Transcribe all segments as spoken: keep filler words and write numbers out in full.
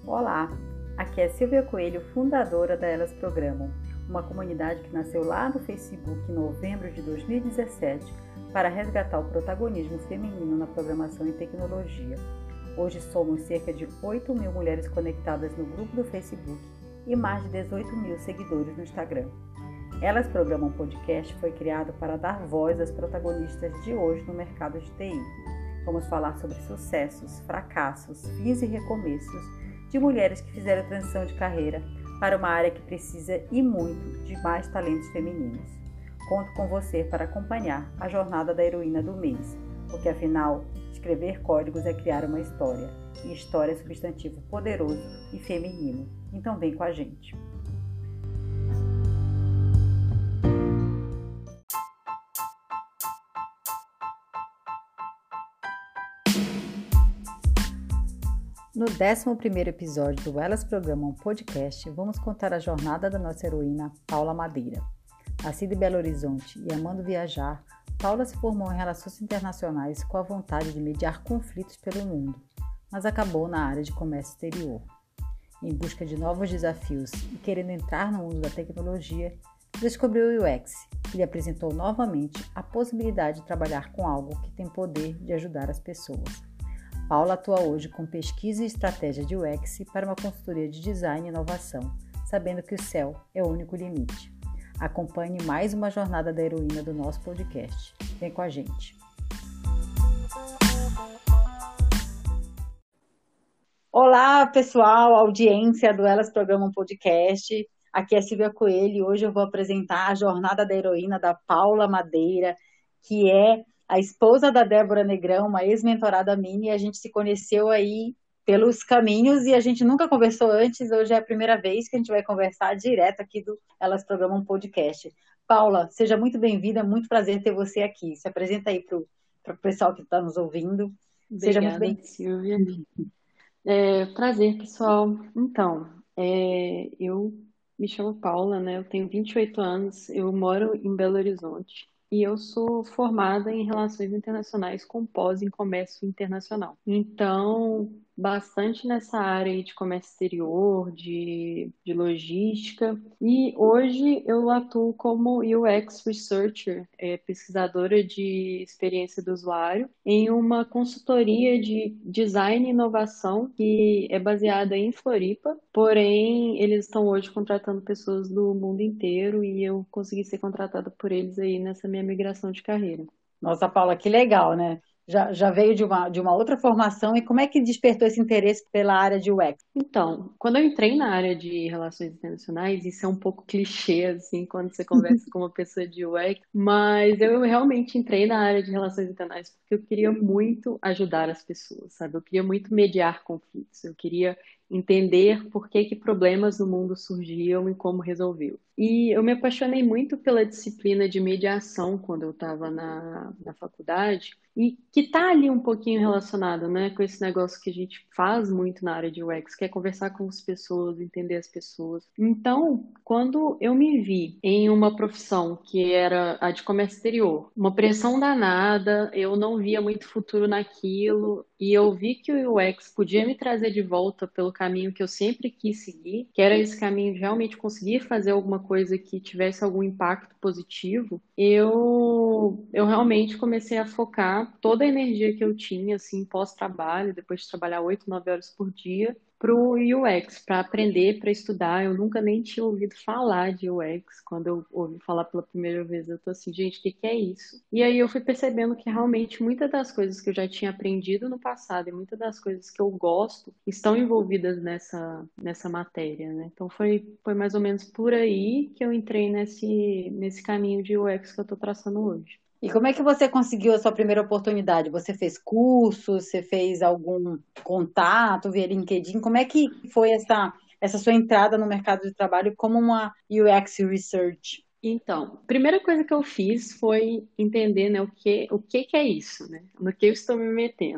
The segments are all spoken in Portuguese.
Olá, aqui é Silvia Coelho, fundadora da Elas Programam, uma comunidade que nasceu lá no Facebook em novembro de dois mil e dezessete para resgatar o protagonismo feminino na programação e tecnologia. Hoje somos cerca de oito mil mulheres conectadas no grupo do Facebook e mais de dezoito mil seguidores no Instagram. Elas Programam Podcast foi criado para dar voz às protagonistas de hoje no mercado de T I. Vamos falar sobre sucessos, fracassos, fins e recomeços de mulheres que fizeram transição de carreira para uma área que precisa e muito de mais talentos femininos. Conto com você para acompanhar a jornada da heroína do mês, porque afinal, escrever códigos é criar uma história, e história é substantivo poderoso e feminino. Então vem com a gente. No décimo primeiro episódio do Elas Programam Podcast, vamos contar a jornada da nossa heroína Paula Madeira. Nascida em Belo Horizonte e amando viajar, Paula se formou em Relações Internacionais com a vontade de mediar conflitos pelo mundo, mas acabou na área de comércio exterior. Em busca de novos desafios e querendo entrar no mundo da tecnologia, descobriu o U X, que lhe apresentou novamente a possibilidade de trabalhar com algo que tem poder de ajudar as pessoas. Paula atua hoje com pesquisa e estratégia de U X para uma consultoria de design e inovação, sabendo que o céu é o único limite. Acompanhe mais uma jornada da heroína do nosso podcast. Vem com a gente. Olá, pessoal, audiência do Elas Programam Podcast. Aqui é Silvia Coelho e hoje eu vou apresentar a jornada da heroína da Paula Madeira, que é a esposa da Débora Negrão, uma ex-mentorada minha, e a gente se conheceu aí pelos caminhos e a gente nunca conversou antes. Hoje é a primeira vez que a gente vai conversar direto aqui do Elas Programam Podcast. Paula, seja muito bem-vinda, muito prazer ter você aqui. Se apresenta aí para o pessoal que está nos ouvindo. Obrigada, seja muito bem-vinda. Silvia. É, prazer, pessoal. Então, é, eu me chamo Paula, né? Eu tenho vinte e oito anos, eu moro em Belo Horizonte. E eu sou formada em Relações Internacionais com pós em Comércio Internacional. Então, bastante nessa área aí de comércio exterior, de, de logística. E hoje eu atuo como U X Researcher, é, pesquisadora de experiência do usuário, em uma consultoria de design e inovação que é baseada em Floripa. Porém, eles estão hoje contratando pessoas do mundo inteiro e eu consegui ser contratada por eles aí nessa minha migração de carreira. Nossa, Paula, que legal, né? Já, já veio de uma, de uma outra formação e como é que despertou esse interesse pela área de U X? Então, quando eu entrei na área de relações internacionais, isso é um pouco clichê, assim, quando você conversa com uma pessoa de U X, mas eu realmente entrei na área de relações internacionais porque eu queria muito ajudar as pessoas, sabe? Eu queria muito mediar conflitos, eu queria entender por que que problemas no mundo surgiam e como resolvê-los. E eu me apaixonei muito pela disciplina de mediação quando eu estava na, na faculdade, e que está ali um pouquinho relacionado, né, com esse negócio que a gente faz muito na área de U X, que é conversar com as pessoas, entender as pessoas. Então, quando eu me vi em uma profissão que era a de comércio exterior, uma pressão danada, eu não via muito futuro naquilo, e eu vi que o U X podia me trazer de volta pelo caminho que eu sempre quis seguir, que era esse caminho de realmente conseguir fazer alguma coisa que tivesse algum impacto positivo, eu, eu realmente comecei a focar toda a energia que eu tinha, assim, pós-trabalho, depois de trabalhar oito, nove horas por dia, para o U X, para aprender, para estudar. Eu nunca nem tinha ouvido falar de U X. Quando eu ouvi falar pela primeira vez, eu tô assim, gente, o que que é isso? E aí eu fui percebendo que realmente muitas das coisas que eu já tinha aprendido no passado e muitas das coisas que eu gosto estão envolvidas nessa, nessa matéria, né? Então foi, foi mais ou menos por aí que eu entrei nesse, nesse caminho de U X que eu tô traçando hoje. E como é que você conseguiu a sua primeira oportunidade? Você fez curso? Você fez algum contato via LinkedIn? Como é que foi essa, essa sua entrada no mercado de trabalho como uma U X Research? Então, a primeira coisa que eu fiz foi entender, né, o que, o que que é isso, né? No que eu estou me metendo.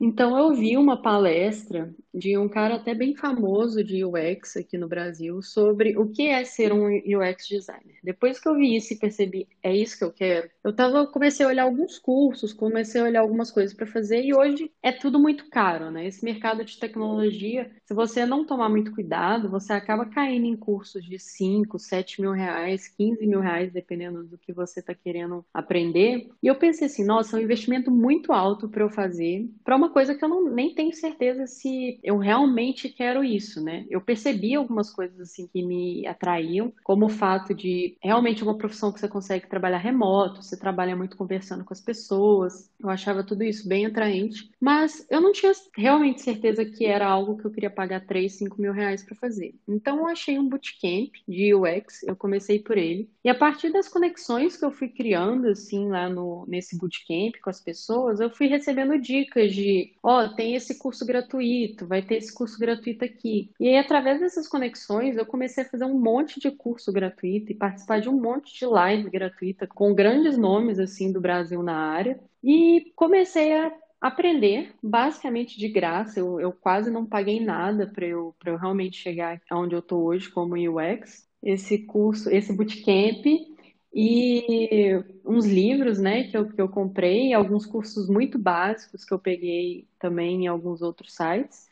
Então, eu vi uma palestra de um cara até bem famoso de U X aqui no Brasil sobre o que é ser um U X designer. Depois que eu vi isso e percebi, é isso que eu quero, eu tava, comecei a olhar alguns cursos, comecei a olhar algumas coisas para fazer e hoje é tudo muito caro, né? Esse mercado de tecnologia, se você não tomar muito cuidado, você acaba caindo em cursos de cinco, sete mil reais, quinze mil reais, dependendo do que você está querendo aprender. E eu pensei assim, nossa, é um investimento muito alto para eu fazer, para uma coisa que eu não, nem tenho certeza se eu realmente quero isso, né? Eu percebi algumas coisas assim que me atraíam, como o fato de realmente uma profissão que você consegue trabalhar remoto, você trabalha muito conversando com as pessoas. Eu achava tudo isso bem atraente, mas eu não tinha realmente certeza que era algo que eu queria pagar três, cinco mil reais para fazer. Então eu achei um bootcamp de U X, eu comecei por ele, e a partir das conexões que eu fui criando assim lá no nesse bootcamp com as pessoas, eu fui recebendo dicas de, ó, oh, tem esse curso gratuito, vai ter esse curso gratuito aqui. E aí através dessas conexões eu comecei a fazer um monte de curso gratuito e participar de um monte de live gratuita com grandes nomes assim do Brasil na área. E comecei a aprender, basicamente de graça. Eu, eu quase não paguei nada para eu, para eu realmente chegar onde eu estou hoje como U X. Esse curso, esse bootcamp e uns livros, né, que eu, que eu comprei, alguns cursos muito básicos que eu peguei também em alguns outros sites.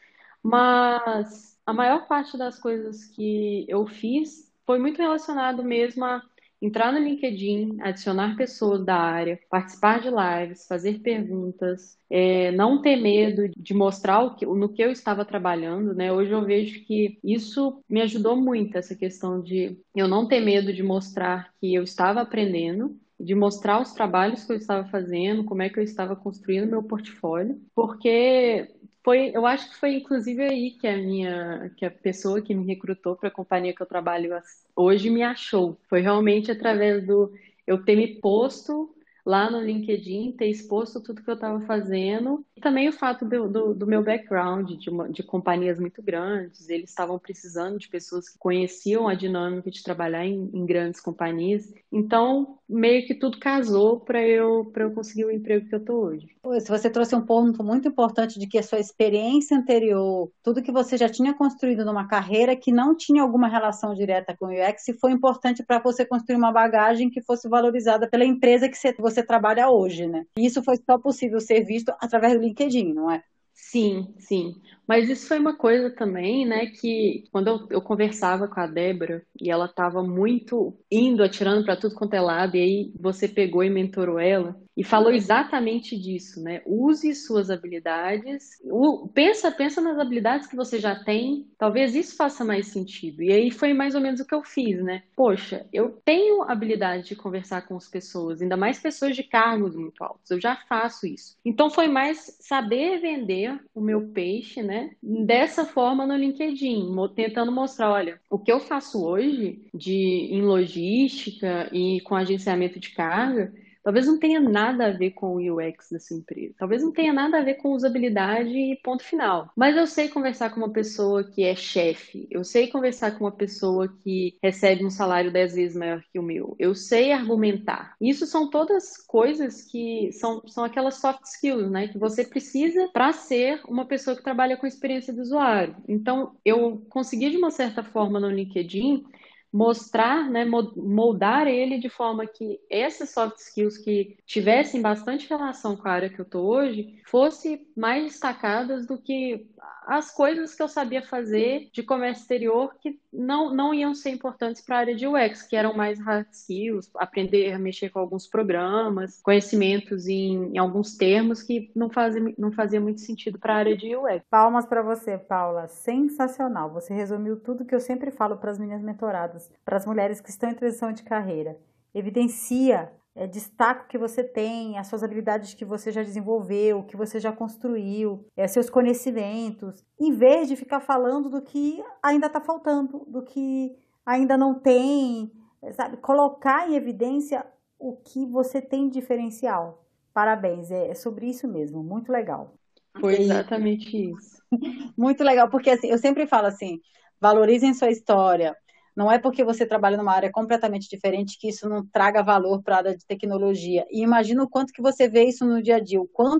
Mas a maior parte das coisas que eu fiz foi muito relacionado mesmo a entrar no LinkedIn, adicionar pessoas da área, participar de lives, fazer perguntas, é, não ter medo de mostrar o que, no que eu estava trabalhando, né? Hoje eu vejo que isso me ajudou muito, essa questão de eu não ter medo de mostrar que eu estava aprendendo, de mostrar os trabalhos que eu estava fazendo, como é que eu estava construindo meu portfólio, porque foi, eu acho que foi inclusive aí que a minha, que a pessoa que me recrutou para a companhia que eu trabalho hoje me achou. Foi realmente através do eu ter me posto lá no LinkedIn, ter exposto tudo que eu estava fazendo. E também o fato do, do, do meu background, de, uma, de companhias muito grandes, eles estavam precisando de pessoas que conheciam a dinâmica de trabalhar em, em grandes companhias. Então, meio que tudo casou para eu, para eu conseguir o emprego que eu estou hoje. Se você trouxe um ponto muito importante de que a sua experiência anterior, tudo que você já tinha construído numa carreira que não tinha alguma relação direta com o U X, foi importante para você construir uma bagagem que fosse valorizada pela empresa que você trabalha hoje, né? E isso foi só possível ser visto através do LinkedIn, não é? Sim, sim. Mas isso foi uma coisa também, né, que quando eu, eu conversava com a Débora e ela estava muito indo, atirando para tudo quanto é lado, e aí você pegou e mentorou ela e falou exatamente disso, né? Use suas habilidades, o, pensa, pensa nas habilidades que você já tem, talvez isso faça mais sentido. E aí foi mais ou menos o que eu fiz, né? Poxa, eu tenho habilidade de conversar com as pessoas, ainda mais pessoas de cargos muito altos, eu já faço isso. Então foi mais saber vender o meu peixe, né? Dessa forma no LinkedIn, tentando mostrar, olha, o que eu faço hoje de, em logística e com agenciamento de carga, talvez não tenha nada a ver com o U X dessa empresa. Talvez não tenha nada a ver com usabilidade e ponto final. Mas eu sei conversar com uma pessoa que é chefe. Eu sei conversar com uma pessoa que recebe um salário dez vezes maior que o meu. Eu sei argumentar. Isso são todas coisas que são, são aquelas soft skills, né? Que você precisa para ser uma pessoa que trabalha com experiência do usuário. Então, eu consegui, de uma certa forma, no LinkedIn, mostrar, né, moldar ele de forma que essas soft skills que tivessem bastante relação com a área que eu estou hoje, fossem mais destacadas do que as coisas que eu sabia fazer de comércio exterior que não, não iam ser importantes para a área de U X, que eram mais hard skills, aprender a mexer com alguns programas, conhecimentos em, em alguns termos que não fazia, não fazia muito sentido para a área de U X. Palmas para você, Paula. Sensacional. Você resumiu tudo que eu sempre falo para as minhas mentoradas, para as mulheres que estão em transição de carreira. Evidencia, é, destaca o que você tem, as suas habilidades que você já desenvolveu, o que você já construiu, é, seus conhecimentos, em vez de ficar falando do que ainda está faltando, do que ainda não tem, sabe? Colocar em evidência o que você tem de diferencial. Parabéns, é, é sobre isso mesmo, muito legal. Foi exatamente isso. Muito legal, porque assim, eu sempre falo assim, valorizem sua história. Não é porque você trabalha numa área completamente diferente que isso não traga valor para a área de tecnologia. E imagina o quanto que você vê isso no dia a dia, o quanto que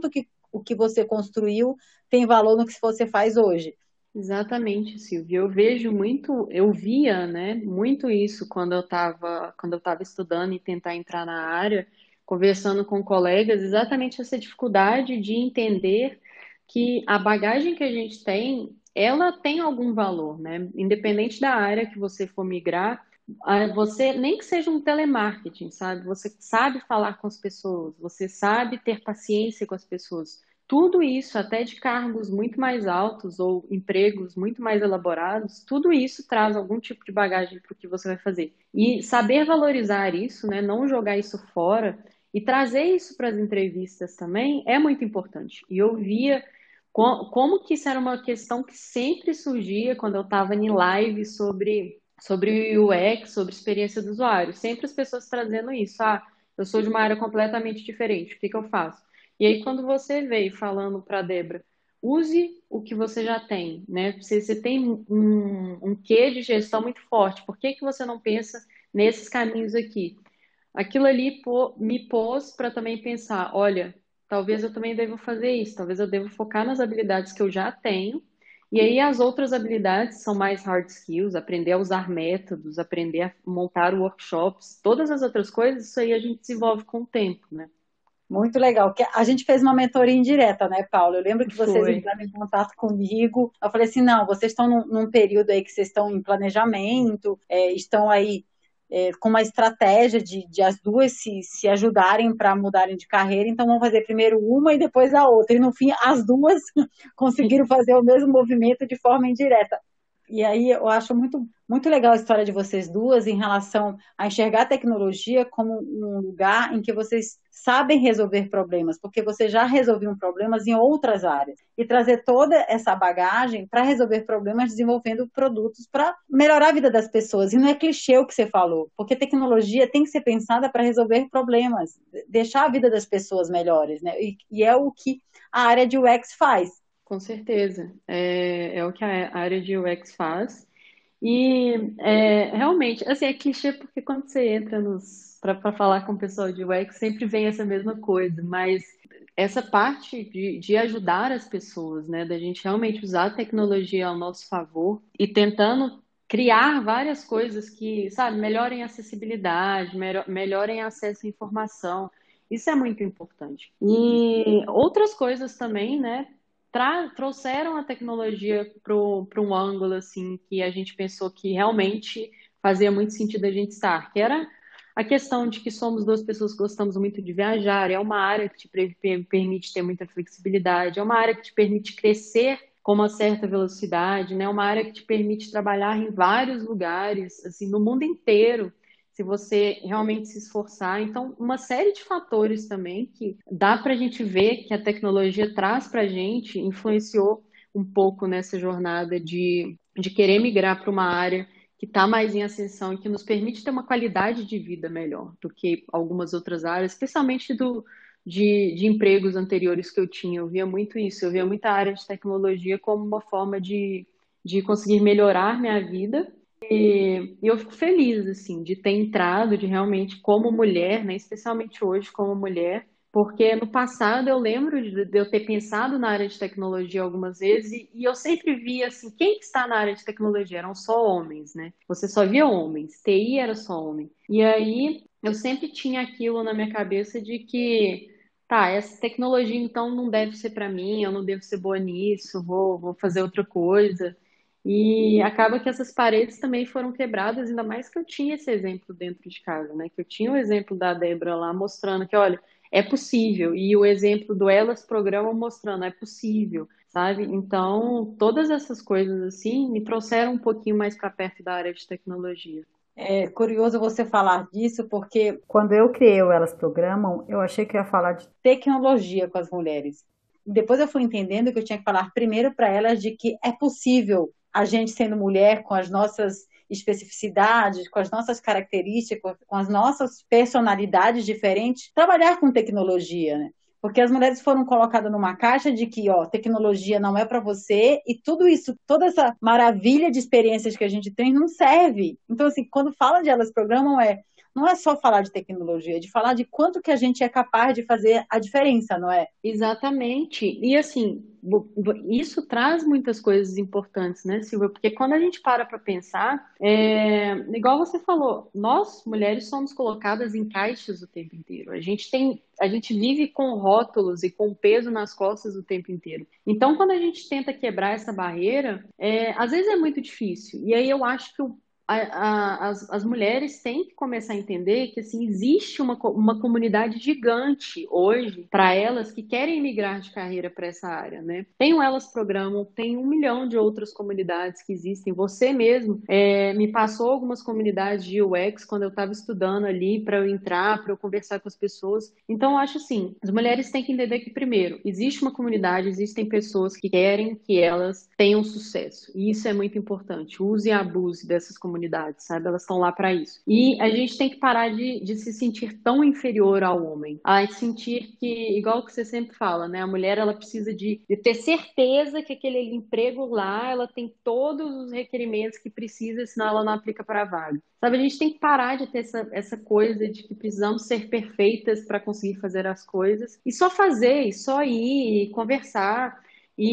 o que você construiu tem valor no que você faz hoje. Exatamente, Silvia. Eu vejo muito, eu via, né, muito isso quando eu estava quando eu estava estudando e tentar entrar na área, conversando com colegas, exatamente essa dificuldade de entender que a bagagem que a gente tem, ela tem algum valor, né? Independente da área que você for migrar, ah, você, nem que seja um telemarketing, sabe? Você sabe falar com as pessoas, você sabe ter paciência com as pessoas. Tudo isso, até de cargos muito mais altos ou empregos muito mais elaborados, tudo isso traz algum tipo de bagagem para o que você vai fazer. E saber valorizar isso, né? Não jogar isso fora e trazer isso para as entrevistas também é muito importante. E eu via co- como que isso era uma questão que sempre surgia quando eu estava em live sobre, sobre o U X, sobre experiência do usuário. Sempre as pessoas trazendo isso. Ah, eu sou de uma área completamente diferente, o que que eu faço? E aí, quando você veio falando para a Débora, use o que você já tem, né? Você, você tem um, um quê de gestão muito forte, por que que você não pensa nesses caminhos aqui? Aquilo ali pô- me pôs para também pensar, olha, talvez eu também deva fazer isso, talvez eu deva focar nas habilidades que eu já tenho, e aí as outras habilidades são mais hard skills, aprender a usar métodos, aprender a montar workshops, todas as outras coisas, isso aí a gente desenvolve com o tempo, né? Muito legal. Que a gente fez uma mentoria indireta, né, Paulo? Eu lembro que vocês Foi. entraram em contato comigo. Eu falei assim, não, vocês estão num, num período aí que vocês estão em planejamento, é, estão aí é, com uma estratégia de, de as duas se, se ajudarem para mudarem de carreira, então vamos fazer primeiro uma e depois a outra. E no fim, as duas conseguiram fazer o mesmo movimento de forma indireta. E aí eu acho muito, muito legal a história de vocês duas em relação a enxergar a tecnologia como um lugar em que vocês sabem resolver problemas, porque vocês já resolviam problemas em outras áreas. E trazer toda essa bagagem para resolver problemas desenvolvendo produtos para melhorar a vida das pessoas. E não é clichê o que você falou, porque tecnologia tem que ser pensada para resolver problemas, deixar a vida das pessoas melhores, né? E, e é o que a área de U X faz. Com certeza. É, é o que a área de U X faz. E é, realmente, assim, é clichê porque quando você entra nos para falar com o pessoal de U X, sempre vem essa mesma coisa, mas essa parte de, de ajudar as pessoas, né, da gente realmente usar a tecnologia ao nosso favor e tentando criar várias coisas que, sabe, melhorem a acessibilidade, melhor, melhorem acesso à informação. Isso é muito importante. E outras coisas também, né? tra- trouxeram a tecnologia para um ângulo assim que a gente pensou que realmente fazia muito sentido a gente estar, que era a questão de que somos duas pessoas que gostamos muito de viajar, é uma área que te pre- per- permite ter muita flexibilidade, é uma área que te permite crescer com uma certa velocidade, né? É uma área que te permite trabalhar em vários lugares, assim, no mundo inteiro, se você realmente se esforçar. Então, uma série de fatores também que dá para a gente ver que a tecnologia traz para a gente, influenciou um pouco nessa jornada de, de querer migrar para uma área que está mais em ascensão e que nos permite ter uma qualidade de vida melhor do que algumas outras áreas, especialmente do, de, de empregos anteriores que eu tinha. Eu via muito isso, eu via muita área de tecnologia como uma forma de, de conseguir melhorar minha vida. E eu fico feliz, assim, de ter entrado, de realmente, como mulher, né, especialmente hoje como mulher, porque no passado eu lembro de, de eu ter pensado na área de tecnologia algumas vezes e, e eu sempre via, assim, quem que está na área de tecnologia? Eram só homens, né? Você só via homens, T I era só homem. E aí eu sempre tinha aquilo na minha cabeça de que, tá, essa tecnologia então não deve ser para mim, eu não devo ser boa nisso, vou, vou fazer outra coisa. E acaba que essas paredes também foram quebradas, ainda mais que eu tinha esse exemplo dentro de casa, né? Que eu tinha o exemplo da Débora lá mostrando que, olha, é possível. E o exemplo do Elas Programa mostrando, é possível, sabe? Então, todas essas coisas assim me trouxeram um pouquinho mais para perto da área de tecnologia. É curioso você falar disso, porque Quando eu criei o Elas Programam, eu achei que eu ia falar de tecnologia com as mulheres. Depois eu fui entendendo que eu tinha que falar primeiro para elas de que é possível a gente, sendo mulher, com as nossas especificidades, com as nossas características, com as nossas personalidades diferentes, trabalhar com tecnologia, né? Porque as mulheres foram colocadas numa caixa de que, ó, tecnologia não é para você e tudo isso, toda essa maravilha de experiências que a gente tem não serve. Então, assim, quando fala de Elas Programam é não é só falar de tecnologia, é de falar de quanto que a gente é capaz de fazer a diferença, não é? Exatamente. E assim, vo- vo- isso traz muitas coisas importantes, né, Silvia? Porque quando a gente para para pensar, é, igual você falou, nós mulheres somos colocadas em caixas o tempo inteiro. A gente tem, a gente vive com rótulos e com peso nas costas o tempo inteiro. Então, quando a gente tenta quebrar essa barreira, é, às vezes é muito difícil. E aí eu acho que o a- a- as, as mulheres têm que começar a entender que assim, existe uma, co- uma comunidade gigante hoje para elas que querem migrar de carreira para essa área, né? Tem o Elas Programam, tem um milhão de outras comunidades que existem. Você mesmo é, me passou algumas comunidades de U X quando eu estava estudando ali para eu entrar, para eu conversar com as pessoas. Então, eu acho assim, as mulheres têm que entender que, primeiro, existe uma comunidade, existem pessoas que querem que elas tenham sucesso. E isso é muito importante. Use e abuse dessas comunidades, sabe? Elas estão lá para isso. E a gente tem que parar de, de se sentir tão inferior ao homem. A sentir que, igual que você sempre fala, né? A mulher, ela precisa de, de ter certeza que aquele emprego lá, ela tem todos os requerimentos que precisa, senão ela não aplica para a vaga. Sabe, a gente tem que parar de ter essa, essa coisa de que precisamos ser perfeitas para conseguir fazer as coisas e só fazer, e só ir, e conversar.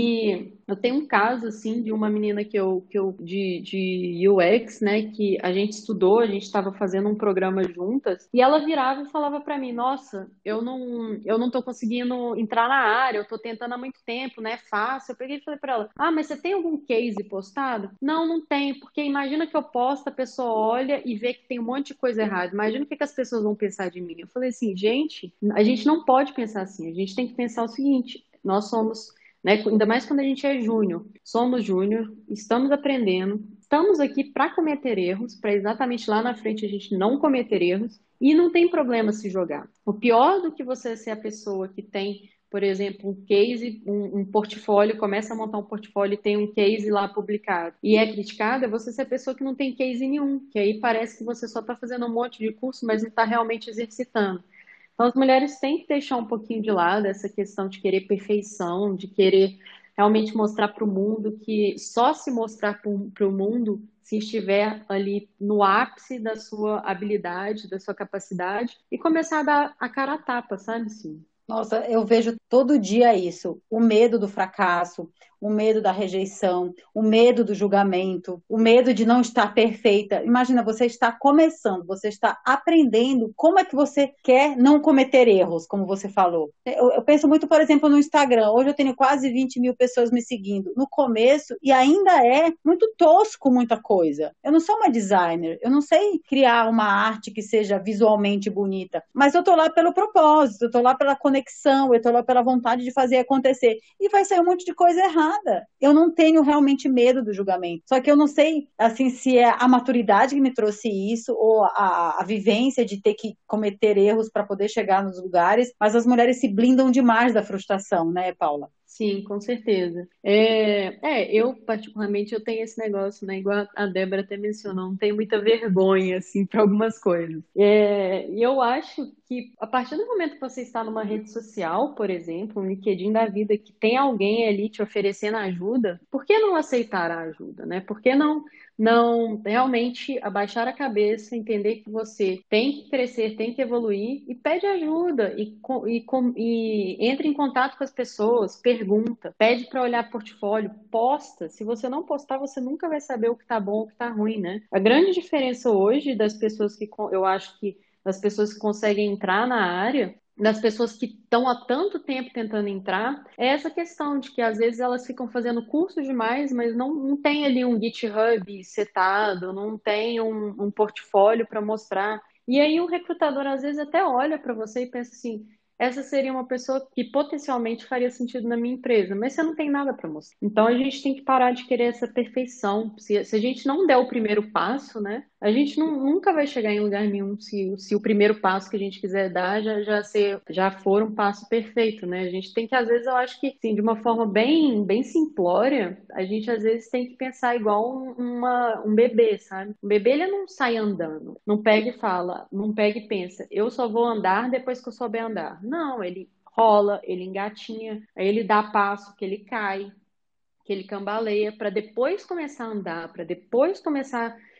E eu tenho um caso, assim, de uma menina que eu, que eu de, de U X, né, que a gente estudou, a gente estava fazendo um programa juntas, e ela virava e falava para mim, nossa, eu não, eu não tô conseguindo entrar na área, eu tô tentando há muito tempo, não é fácil. Eu peguei e falei para ela, ah, mas você tem algum case postado? Não, não tenho, porque imagina que eu posto, a pessoa olha e vê que tem um monte de coisa errada, imagina o que que as pessoas vão pensar de mim. Eu falei assim, gente, a gente não pode pensar assim, a gente tem que pensar o seguinte, nós somos, né? Ainda mais quando a gente é júnior. Somos júnior, estamos aprendendo, estamos aqui para cometer erros, para exatamente lá na frente a gente não cometer erros, e não tem problema se jogar. O pior do que você ser a pessoa que tem, por exemplo, um case, um, um portfólio, começa a montar um portfólio e tem um case lá publicado e é criticado, é você ser a pessoa que não tem case nenhum, que aí parece que você só está fazendo um monte de curso, mas não está realmente exercitando. Então, as mulheres têm que deixar um pouquinho de lado essa questão de querer perfeição, de querer realmente mostrar para o mundo que só se mostrar para o mundo se estiver ali no ápice da sua habilidade, da sua capacidade e começar a dar a cara a tapa, sabe, sim? Nossa, eu vejo todo dia isso, o medo do fracasso, o medo da rejeição, o medo do julgamento, o medo de não estar perfeita. Imagina, você está começando, você está aprendendo como é que você quer não cometer erros, como você falou. Eu, eu penso muito, por exemplo, no Instagram. Hoje eu tenho quase vinte mil pessoas me seguindo. No começo, e ainda é muito tosco muita coisa. Eu não sou uma designer, eu não sei criar uma arte que seja visualmente bonita, mas eu tô lá pelo propósito, eu tô lá pela conexão, eu tô lá pela vontade de fazer acontecer. E vai sair um monte de coisa errada. Eu não tenho realmente medo do julgamento. Só que eu não sei, assim, se é a maturidade que me trouxe isso ou a, a vivência de ter que cometer erros para poder chegar nos lugares, mas as mulheres se blindam demais da frustração, né, Paula? Sim, com certeza. É, é, eu particularmente eu tenho esse negócio, né? Igual a Débora até mencionou, não tenho muita vergonha assim para algumas coisas. É, e eu acho que a partir do momento que você está numa rede social, por exemplo, um LinkedIn da vida, que tem alguém ali te oferecendo ajuda, por que não aceitar a ajuda, né? Por que não não realmente abaixar a cabeça, entender que você tem que crescer, tem que evoluir e pede ajuda e, co- e, com- e entre em contato com as pessoas, pergunta, pede para olhar portfólio, posta. Se você não postar, você nunca vai saber o que tá bom, o que tá ruim, né? A grande diferença hoje das pessoas que co- eu acho que das pessoas que conseguem entrar na área, das pessoas que estão há tanto tempo tentando entrar, é essa questão de que às vezes elas ficam fazendo curso demais, mas não, não tem ali um GitHub setado, não tem um, um portfólio para mostrar. E aí o recrutador às vezes até olha para você e pensa assim, essa seria uma pessoa que potencialmente faria sentido na minha empresa, mas você não tem nada para mostrar. Então a gente tem que parar de querer essa perfeição. Se, se a gente não der o primeiro passo, né, a gente não- nunca vai chegar em lugar nenhum se, se o primeiro passo que a gente quiser dar já, já, ser, já for um passo perfeito, né? A gente tem que, às vezes, eu acho que, sim, de uma forma bem, bem simplória, a gente, às vezes, tem que pensar igual um, uma, um bebê, sabe? Um bebê, ele não sai andando, não pega e fala, não pega e pensa, eu só vou andar depois que eu souber andar. Não, ele rola, ele engatinha, aí ele dá passo que ele cai, que ele cambaleia, para depois começar a andar, para depois começar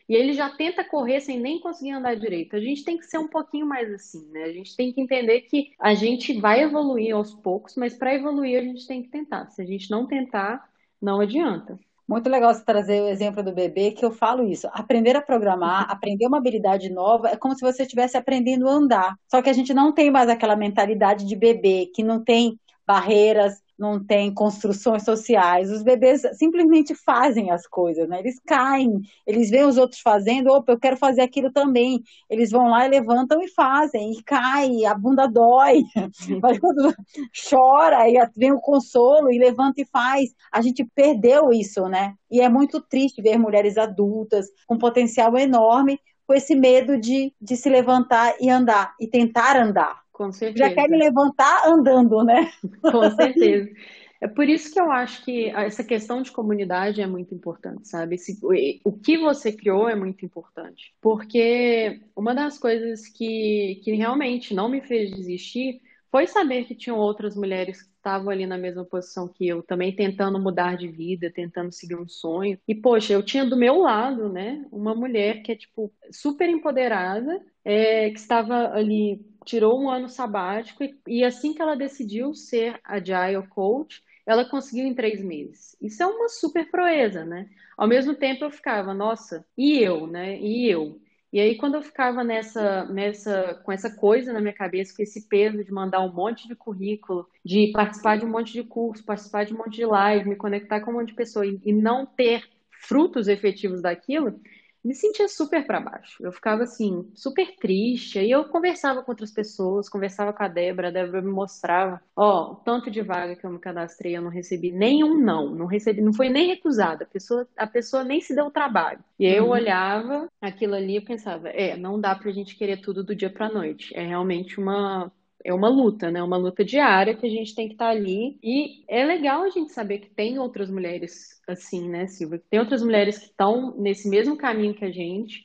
e ele já tenta correr sem nem conseguir andar direito. A gente tem que ser um pouquinho mais assim, né? A gente tem que entender que a gente vai evoluir aos poucos, mas para evoluir a gente tem que tentar. Se a gente não tentar, não adianta. Muito legal você trazer o exemplo do bebê, que eu falo isso. Aprender a programar, aprender uma habilidade nova, é como se você estivesse aprendendo a andar. Só que a gente não tem mais aquela mentalidade de bebê, que não tem barreiras, não tem construções sociais. Os bebês simplesmente fazem as coisas, né? Eles caem, eles veem os outros fazendo, opa, eu quero fazer aquilo também. Eles vão lá e levantam e fazem, e caem, a bunda dói, mas quando chora, e vem o consolo, e levanta e faz. A gente perdeu isso, né? E é muito triste ver mulheres adultas com potencial enorme, com esse medo de, de se levantar e andar, e tentar andar. Com certeza. Já quer me levantar andando, né? Com certeza. É por isso que eu acho que essa questão de comunidade é muito importante, sabe? Esse, o que você criou é muito importante. Porque uma das coisas que, que realmente não me fez desistir foi saber que tinham outras mulheres que estavam ali na mesma posição que eu, também tentando mudar de vida, tentando seguir um sonho. E, poxa, eu tinha do meu lado, né, uma mulher que é, tipo, super empoderada, é, que estava ali, tirou um ano sabático, e, e assim que ela decidiu ser Agile Coach, ela conseguiu em três meses. Isso é uma super proeza, né? Ao mesmo tempo eu ficava, nossa, e eu, né? E eu? E aí, quando eu ficava nessa, nessa, com essa coisa na minha cabeça, com esse peso de mandar um monte de currículo, de participar de um monte de curso, participar de um monte de live, me conectar com um monte de pessoa e, e não ter frutos efetivos daquilo, me sentia super para baixo. Eu ficava assim, super triste. Aí eu conversava com outras pessoas, conversava com a Débora, a Débora me mostrava, ó, o tanto de vaga que eu me cadastrei, eu não recebi nenhum não, não recebi, não foi nem recusada, a pessoa, a pessoa nem se deu o trabalho. E aí eu Uhum. olhava aquilo ali e pensava, é, não dá pra gente querer tudo do dia pra noite. É realmente uma é uma luta, né? Uma luta diária que a gente tem que estar ali. E é legal a gente saber que tem outras mulheres assim, né, Silvia? Tem outras mulheres que estão nesse mesmo caminho que a gente.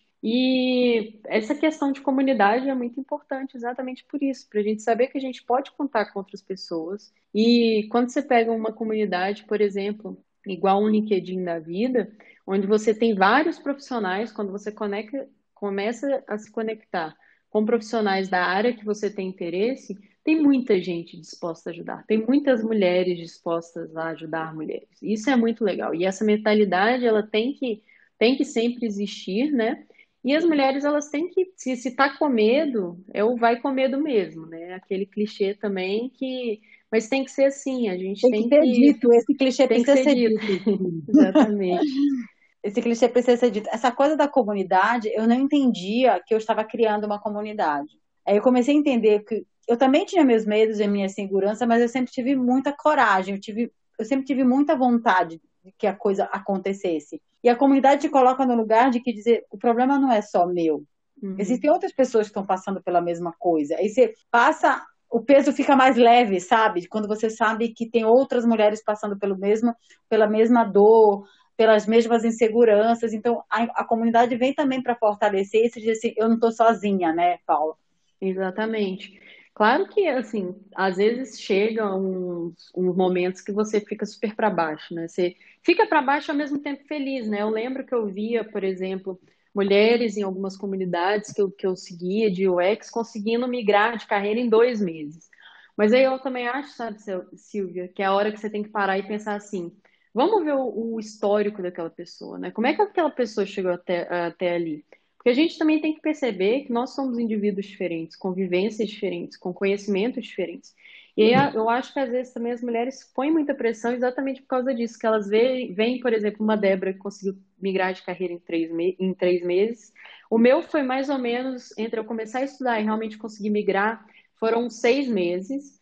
E essa questão de comunidade é muito importante exatamente por isso, para a gente saber que a gente pode contar com outras pessoas. E quando você pega uma comunidade, por exemplo, igual um LinkedIn da vida, onde você tem vários profissionais, quando você conecta, começa a se conectar com profissionais da área que você tem interesse, tem muita gente disposta a ajudar, tem muitas mulheres dispostas a ajudar mulheres. Isso é muito legal. E essa mentalidade, ela tem que, tem que sempre existir, né? E as mulheres, elas têm que, se, se tá com medo, é o vai com medo mesmo, né? Aquele clichê também que... Mas tem que ser assim, a gente Tem que tem ser que... dito, esse clichê Tem que precisa ser ser dito. dito. Exatamente. Esse clichê precisa ser dito. Essa coisa da comunidade, eu não entendia que eu estava criando uma comunidade. Aí eu comecei a entender que eu também tinha meus medos e minha segurança, mas eu sempre tive muita coragem, eu, tive, eu sempre tive muita vontade de que a coisa acontecesse. E a comunidade te coloca no lugar de que dizer, o problema não é só meu. Uhum. Existem outras pessoas que estão passando pela mesma coisa. Aí você passa, o peso fica mais leve, sabe? Quando você sabe que tem outras mulheres passando pelo mesmo, pela mesma dor, pelas mesmas inseguranças. Então, a, a comunidade vem também para fortalecer isso, de dizer assim, eu não estou sozinha, né, Paula? Exatamente. Claro que, assim, às vezes chegam uns, uns momentos que você fica super para baixo, né? Você fica para baixo ao mesmo tempo feliz, né? Eu lembro que eu via, por exemplo, mulheres em algumas comunidades que eu, que eu seguia de U X conseguindo migrar de carreira em dois meses. Mas aí eu também acho, sabe, Silvia, que é a hora que você tem que parar e pensar assim, vamos ver o, o histórico daquela pessoa, né? Como é que aquela pessoa chegou até, até ali? Porque a gente também tem que perceber que nós somos indivíduos diferentes, com vivências diferentes, com conhecimentos diferentes. E aí, eu acho que às vezes também as mulheres põem muita pressão exatamente por causa disso, que elas veem, veem por exemplo, uma Débora que conseguiu migrar de carreira em três, me em três meses. O meu foi mais ou menos, entre eu começar a estudar e realmente conseguir migrar, foram seis meses,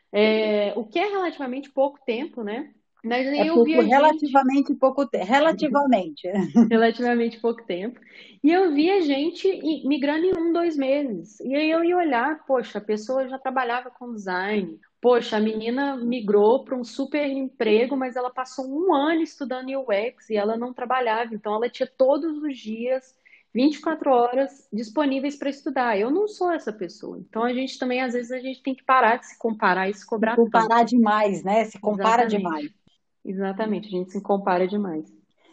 é, o que é relativamente pouco tempo, né? Mas aí É eu pouco, via gente... relativamente pouco tempo. Relativamente. Relativamente pouco tempo. E eu via gente migrando em um, dois meses. E aí eu ia olhar, poxa, a pessoa já trabalhava com design. Poxa, a menina migrou para um super emprego, mas ela passou um ano estudando U X e ela não trabalhava. Então ela tinha todos os dias, vinte e quatro horas disponíveis para estudar. Eu não sou essa pessoa. Então a gente também, às vezes, a gente tem que parar de se comparar e se Se cobrar comparar tanto. demais, né? Se compara demais. Exatamente. Exatamente, a gente se compara demais.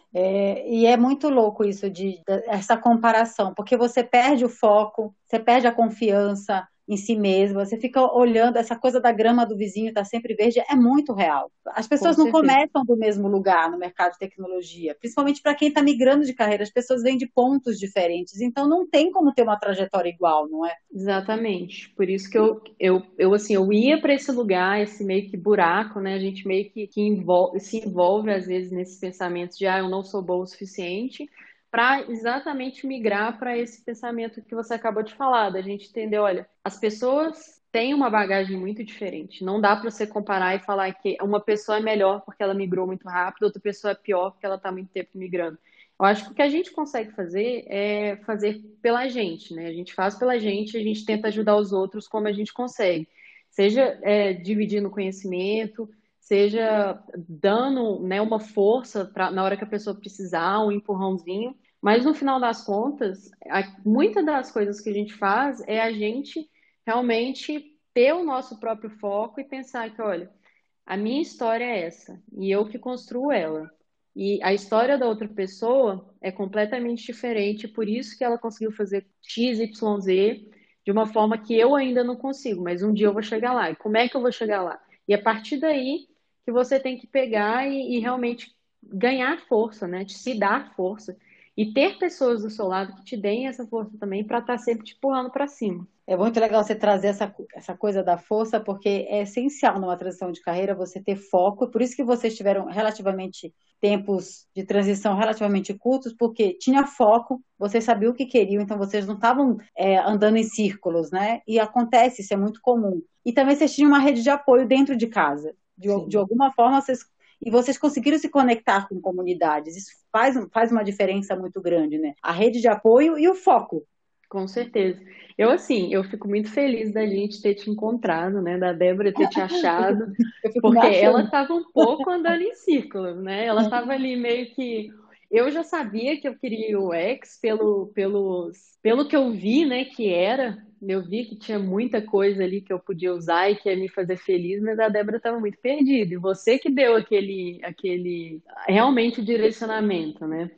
É, e é muito louco isso de, de- essa comparação, porque você perde o foco, você perde a confiança em si mesmo, você fica olhando essa coisa da grama do vizinho tá sempre verde, é muito real. As Com pessoas não certeza. começam do mesmo lugar no mercado de tecnologia, principalmente para quem está migrando de carreira, as pessoas vêm de pontos diferentes, então não tem como ter uma trajetória igual, não é? Exatamente. Por isso que eu, eu, eu assim, eu ia para esse lugar, esse meio que buraco, né? A gente meio que, que envolve, se envolve às vezes nesses pensamentos de ah, eu não sou bom o suficiente, para exatamente migrar para esse pensamento que você acabou de falar, da gente entender, olha, as pessoas têm uma bagagem muito diferente. Não dá para você comparar e falar que uma pessoa é melhor porque ela migrou muito rápido, outra pessoa é pior porque ela está muito tempo migrando. Eu acho que o que a gente consegue fazer é fazer pela gente, né? A gente faz pela gente, a gente tenta ajudar os outros como a gente consegue. Seja é, dividindo conhecimento, seja dando, né, uma força pra, na hora que a pessoa precisar, um empurrãozinho. Mas no final das contas, a- muitas das coisas que a gente faz é a gente realmente ter o nosso próprio foco e pensar que, olha, a minha história é essa, e eu que construo ela. E a história da outra pessoa é completamente diferente, por isso que ela conseguiu fazer X, Y, Z de uma forma que eu ainda não consigo, mas um dia eu vou chegar lá. E como é que eu vou chegar lá? E a partir daí que você tem que pegar e, e realmente ganhar força, né? De se dar força. E ter pessoas do seu lado que te deem essa força também para estar sempre te empurrando para cima. É muito legal você trazer essa, essa coisa da força, porque é essencial numa transição de carreira você ter foco. Por isso que vocês tiveram relativamente tempos de transição relativamente curtos, porque tinha foco, vocês sabiam o que queriam, então vocês não estavam é, andando em círculos, né? E acontece, isso é muito comum. E também vocês tinham uma rede de apoio dentro de casa. De, de Sim. alguma forma, vocês, e vocês conseguiram se conectar com comunidades. Isso faz, faz uma diferença muito grande, né? A rede de apoio e o foco. Com certeza. Eu, assim, eu fico muito feliz da gente ter te encontrado, né? Da Débora ter te achado, Eu fico me porque ela achando. estava um pouco andando em círculos, né? Ela estava ali meio que. Eu já sabia que eu queria o X pelo, pelos, pelo que eu vi, né? Que era. Eu vi que tinha muita coisa ali que eu podia usar e que ia me fazer feliz, mas a Débora estava muito perdida. E você que deu aquele, aquele, realmente o direcionamento, né?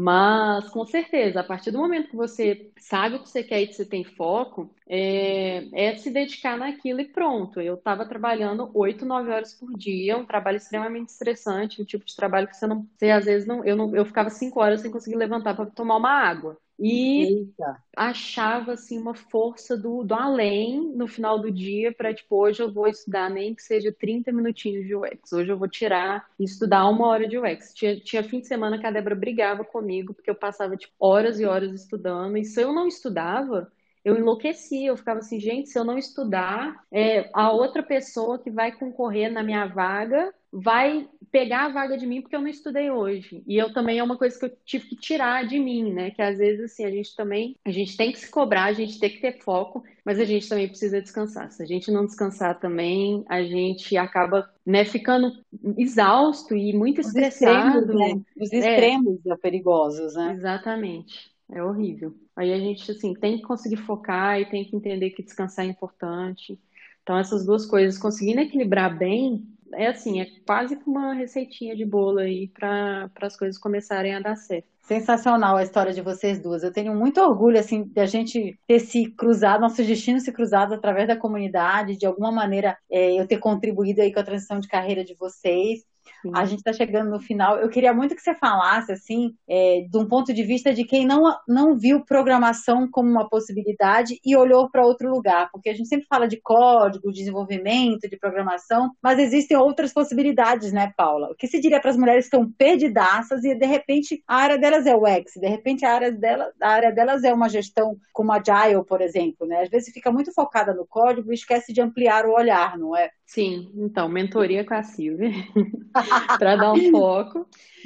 Mas, com certeza, a partir do momento que você sabe o que você quer e que você tem foco, é, é se dedicar naquilo e pronto. Eu estava trabalhando oito, nove horas por dia, um trabalho extremamente estressante, um tipo de trabalho que você não, você às vezes não, eu não, eu ficava cinco horas sem conseguir levantar para tomar uma água. E Eita. achava assim uma força do, do além no final do dia para tipo, hoje eu vou estudar nem que seja trinta minutinhos de U X. Hoje eu vou tirar e estudar uma hora de U X. Tinha, tinha fim de semana que a Débora brigava comigo porque eu passava tipo, horas e horas estudando, e se eu não estudava, eu enlouquecia, eu ficava assim, gente, se eu não estudar, é, a outra pessoa que vai concorrer na minha vaga vai pegar a vaga de mim porque eu não estudei hoje. E eu também é uma coisa que eu tive que tirar de mim, né? Que às vezes assim, a gente também, a gente tem que se cobrar, a gente tem que ter foco, mas a gente também precisa descansar. Se a gente não descansar também, a gente acaba, né, ficando exausto e muito Os extremos, estressado. né? Os É, extremos são perigosos, né? exatamente. É horrível. Aí a gente, assim, tem que conseguir focar e tem que entender que descansar é importante. Então, essas duas coisas, conseguindo equilibrar bem, é assim, é quase que uma receitinha de bolo aí para para as coisas começarem a dar certo. Sensacional a história de vocês duas. Eu tenho muito orgulho, assim, de a gente ter se cruzado, nossos destinos se cruzado através da comunidade, de alguma maneira é, eu ter contribuído aí com a transição de carreira de vocês. A Sim. gente está chegando no final. Eu queria muito que você falasse, assim, é, de um ponto de vista de quem não, não viu programação como uma possibilidade e olhou para outro lugar, porque a gente sempre fala de código, de desenvolvimento, de programação, mas existem outras possibilidades, né, Paula? O que se diria para as mulheres que estão perdidaças e, de repente, a área delas é o X, de repente, a área, dela, a área delas é uma gestão como Agile, por exemplo, né? Às vezes fica muito focada no código e esquece de ampliar o olhar, não é? Sim, então, mentoria com a Silvia, para dar um foco.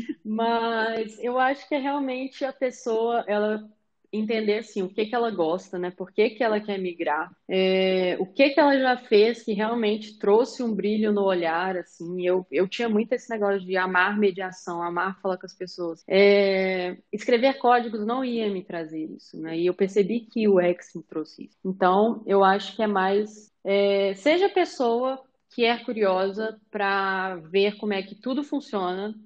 Mas eu acho que é realmente a pessoa, ela entender assim, o que que ela gosta, né? Por que que ela quer migrar? É, o que que ela já fez que realmente trouxe um brilho no olhar, assim. Eu, eu tinha muito esse negócio de amar mediação, amar falar com as pessoas. É, escrever códigos não ia me trazer isso, né? E eu percebi que o X me trouxe isso. Então, eu acho que é mais... é, seja a pessoa que é curiosa para ver como é que tudo funciona,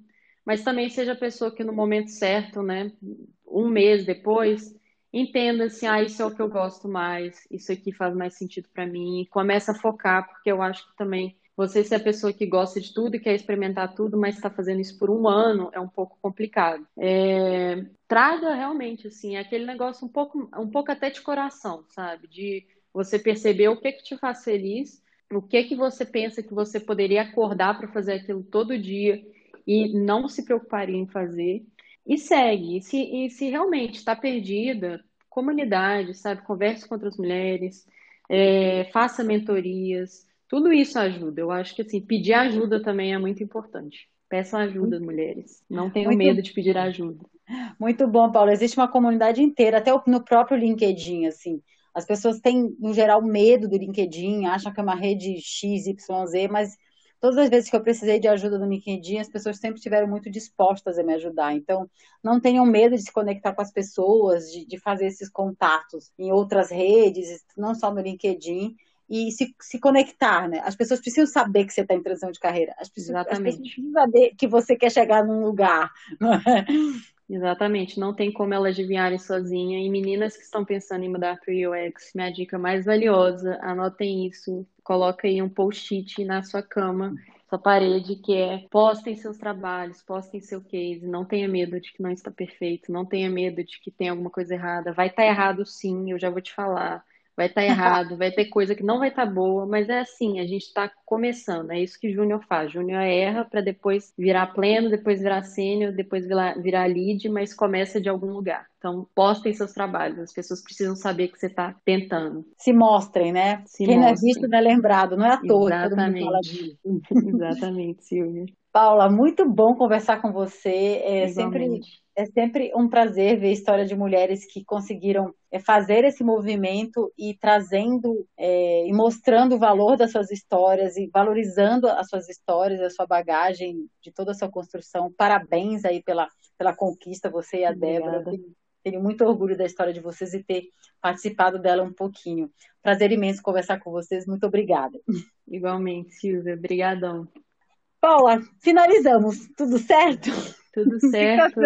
mas também seja a pessoa que no momento certo, né, um mês depois, entenda assim, ah, isso é o que eu gosto mais, isso aqui faz mais sentido para mim, e começa a focar, porque eu acho que também você ser a pessoa que gosta de tudo e quer experimentar tudo, mas está fazendo isso por um ano, é um pouco complicado. É, traga realmente, assim, aquele negócio um pouco, um pouco até de coração, sabe? De você perceber o que que te faz feliz, o que que você pensa que você poderia acordar para fazer aquilo todo dia e não se preocuparia em fazer. E segue. E se, e se realmente está perdida, comunidade, sabe? Converse com outras mulheres, é, faça mentorias. Tudo isso ajuda. Eu acho que assim, pedir ajuda também é muito importante. Peçam ajuda, mulheres. Não tenham Muito, medo de pedir ajuda. muito bom, Paula. Existe uma comunidade inteira, até no próprio LinkedIn, assim. As pessoas têm, no geral, medo do LinkedIn, acham que é uma rede X, Y, Z, mas todas as vezes que eu precisei de ajuda no LinkedIn, as pessoas sempre estiveram muito dispostas a me ajudar. Então, não tenham medo de se conectar com as pessoas, de, de fazer esses contatos em outras redes, não só no LinkedIn. E se, se conectar, né? As pessoas precisam saber que você está em transição de carreira. As pessoas, as pessoas precisam saber que você quer chegar num lugar, não é? Exatamente, não tem como elas adivinharem sozinha. E meninas que estão pensando em mudar para o U X, minha dica mais valiosa, anotem isso, coloca aí um post-it na sua cama, sua parede, que é: postem seus trabalhos, postem seu case, não tenha medo de que não está perfeito, não tenha medo de que tem alguma coisa errada. Vai estar errado sim, eu já vou te falar. Vai estar errado, vai ter coisa que não vai estar boa, mas é assim, a gente está começando, é isso que Júnior faz. Júnior erra para depois virar pleno, depois virar sênior, depois virar, virar lead, mas começa de algum lugar. Então, postem seus trabalhos, as pessoas precisam saber que você está tentando. Se mostrem, né? Se Quem mostrem. Não é visto não é lembrado, não é à toa que todo mundo fala Exatamente. disso. Exatamente, Silvia. Paula, muito bom conversar com você. É sempre, Igualmente. é sempre um prazer ver a história de mulheres que conseguiram é, fazer esse movimento e trazendo é, e mostrando o valor das suas histórias e valorizando as suas histórias, a sua bagagem, de toda a sua construção. Parabéns aí pela, pela conquista, você e a Débora. Eu tenho, tenho muito orgulho da história de vocês e ter participado dela um pouquinho. Prazer imenso conversar com vocês. Muito obrigada. Igualmente, Silvia. Obrigadão. Paula, finalizamos. Tudo certo? Tudo certo.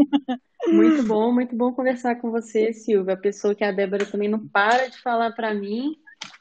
Muito bom, muito bom conversar com você, Silvia. A pessoa que a Débora também não para de falar para mim.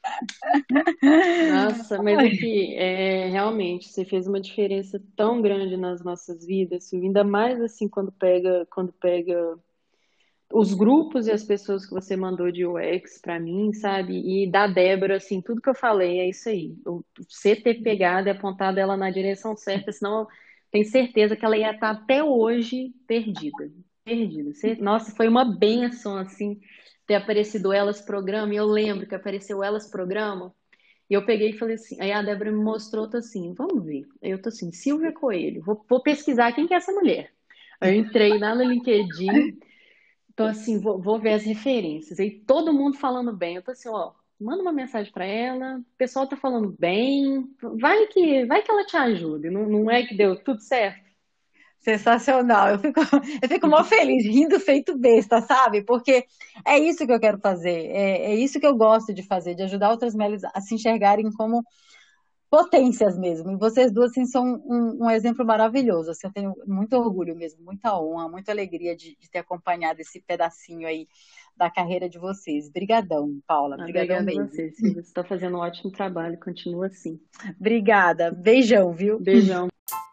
Nossa, mas aqui, é, realmente, você fez uma diferença tão grande nas nossas vidas, Silvia. Ainda mais assim quando pega, quando pega os grupos e as pessoas que você mandou de U X para mim, sabe? E da Débora, assim, tudo que eu falei é isso aí. Você ter pegado e apontado ela na direção certa, senão eu tenho certeza que ela ia estar até hoje perdida. Perdida. Você, nossa, foi uma benção, assim, ter aparecido Elas Programa. E eu lembro que apareceu Elas Programa. E eu peguei e falei assim, aí a Débora me mostrou, tô assim, vamos ver. Aí eu tô assim, Silvia Coelho, vou, vou pesquisar quem que é essa mulher. Aí eu entrei lá no LinkedIn. Então, assim, vou, vou ver as referências. E todo mundo falando bem. Eu tô assim, ó, manda uma mensagem para ela. O pessoal tá falando bem. Vai que, vai que ela te ajude. Não, não é que deu tudo certo? Sensacional. Eu fico, eu fico mó feliz, rindo feito besta, sabe? Porque é isso que eu quero fazer. É, é isso que eu gosto de fazer, de ajudar outras mulheres a se enxergarem como potências mesmo. E vocês duas, assim, são um, um exemplo maravilhoso. Assim, eu tenho muito orgulho mesmo, muita honra, muita alegria de, de ter acompanhado esse pedacinho aí da carreira de vocês. Brigadão, Paula. Brigadão Obrigada mesmo. a você, Silvia. Você está fazendo um ótimo trabalho. Continua assim. Obrigada. Beijão, viu? Beijão.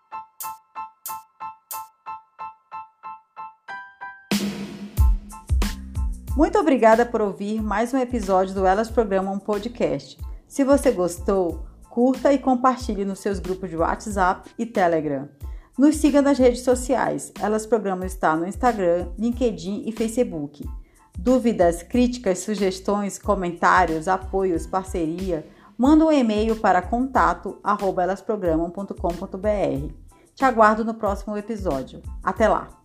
Muito obrigada por ouvir mais um episódio do Elas Programa, um podcast. Se você gostou, curta e compartilhe nos seus grupos de WhatsApp e Telegram. Nos siga nas redes sociais. Elas Programa está no Instagram, LinkedIn e Facebook. Dúvidas, críticas, sugestões, comentários, apoios, parceria, manda um e-mail para contato arroba elas programam ponto com ponto br. Te aguardo no próximo episódio. Até lá!